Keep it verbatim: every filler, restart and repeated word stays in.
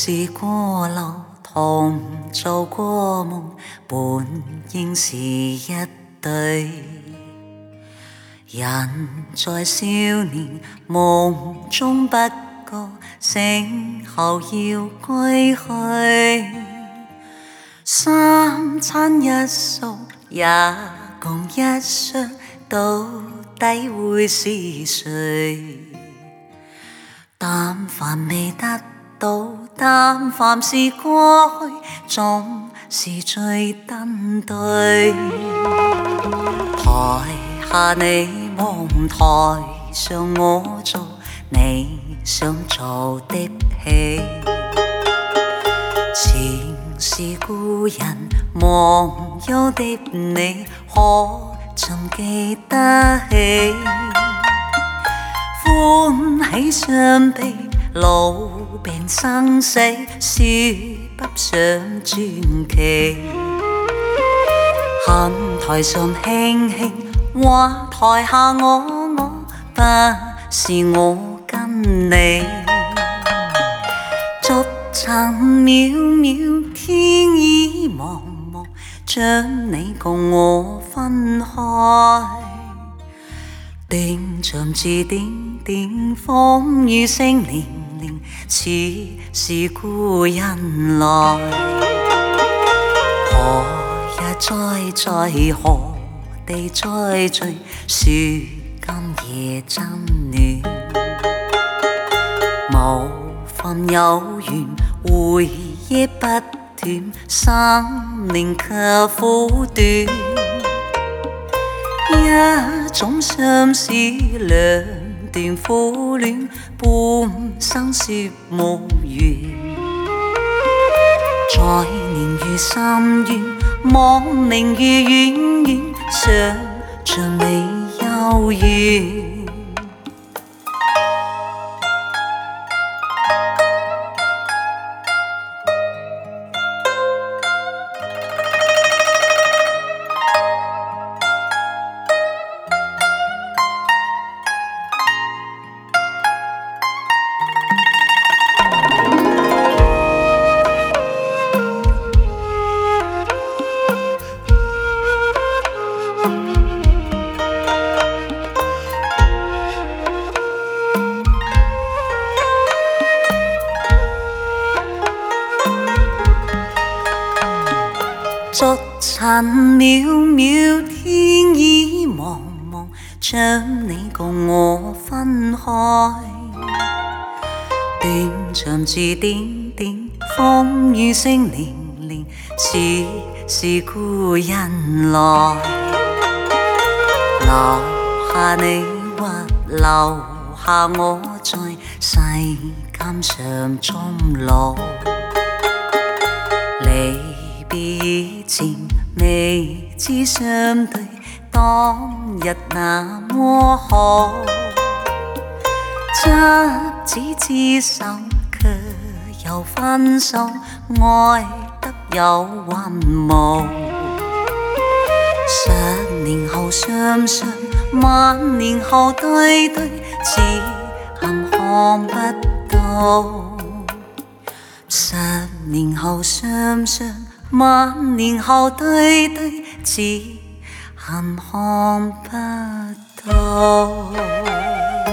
是過路，同做過夢，本應是一對。人在少年夢中不覺，醒後要歸去。三餐一宿也共一雙，到底會是誰？但凡未得到，但凡是過去，總是最登對。台下你望，台上我做你想做的戲。前是故人忘憂的你，可曾記得起？歡喜傷悲，老病生死，說不上傳奇。看台上輕輕，話台下我我，不是我跟你。逐層渺渺，天已茫茫，將你共我分開。斷腸字點點，風雨聲漣漣，似是故人來。何日再在，何地再聚，說今夜真暖。無份有緣，回憶不斷，生命卻苦短。一種相思，兩段苦戀，半生說無緣。在年如深淵，望明月遠遠，想像你幽怨。逐層渺渺，天已茫茫，將你共我分開。斷腸字點點，風雨聲漣漣，似是故人來。留下你或留下我，在世間上終老。離別以前，未知相對，當日那麼好。執子之手，卻又分手，愛得有還無。十年後相信，萬年後對對，只恨看不到。十年後相信，萬年後對對，只恨看不到。